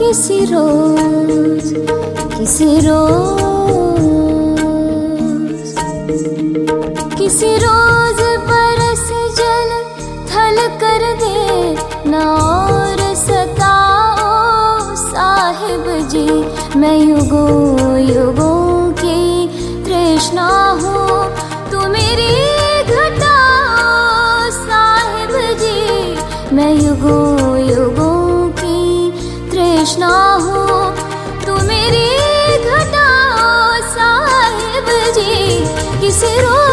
किसी रोज किसी रोज किसी रोज बरस जल थल कर दे ना और सताओ साहिब जी। मैं युगों युगों की तृष्णा हूँ, तू मेरी घटाओ साहिब जी। मैं युगों युगों की तृष्णा हूँ, तू मेरी घटाओ साहिब जी। किसी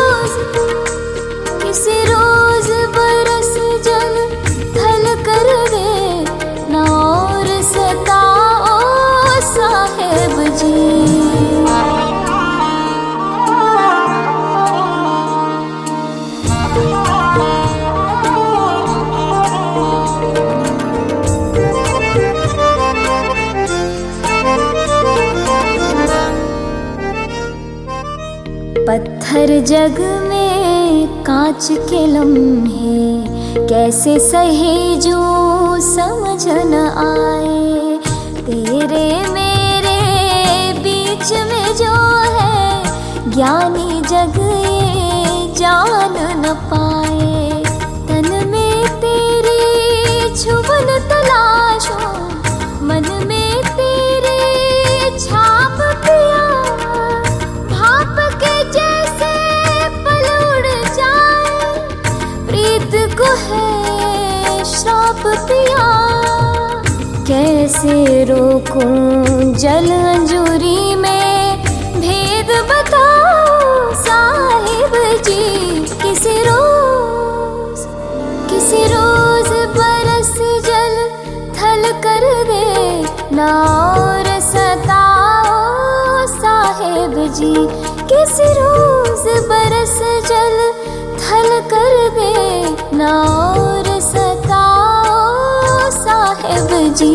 रोज बरस जल थल कर दे ना और सताओ साहिब जी। पत्थर जग में कांच के लम्हे कैसे सहेजूं समझ न आए। तेरे मेरे बीच में जो है ज्ञानी जग ये जान न पाए। तन में तेरी छुपन तलाशूं, मन में तेरे छाप पिया। भाप के जैसे पल उड़ जाए, प्रीत को है श्राप पिया। कैसे रोकूं जल अंजूरी में भेद बताओ साहिब जी। किसी रोज बरस जल थल कर दे ना और सताओ साहिब जी। किसी रोज बरस जल थल कर दे ना और सताओ साहिब जी।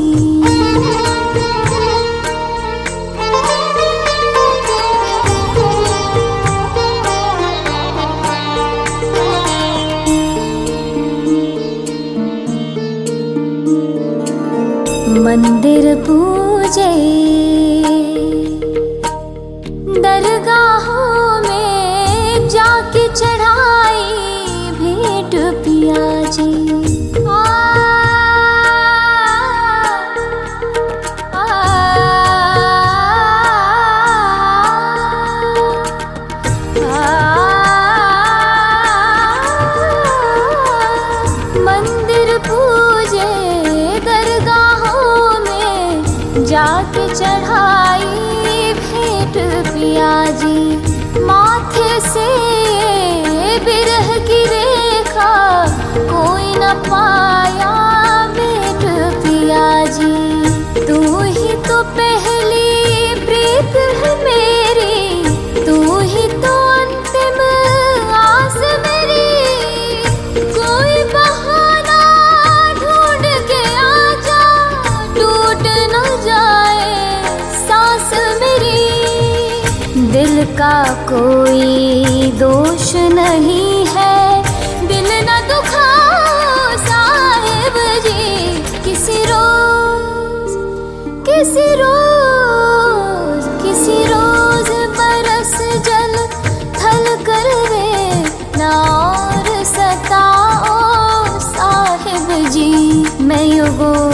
मंदिर पूजे दरगाहों में जाके चढ़ाई भेंट पिया जी। मंदिर पूजे दरगाहों में जाके चढ़ाई भेंट पिया जी। माथे से बिरह की रेखा कोई न पाया भेंट पिया जी। तू ही तो पहली प्रीत है मेरी, तू ही तो अंतिम आस मेरी। कोई बहाना ढूंढ के आजा, टूट न जाए सांस मेरी। दिल का कोई दोष नहीं है, दिल न दुखाओ साहिब जी। किसी रोज बरस जल थल कर दे ना और सताओ साहिब जी। मैं युगों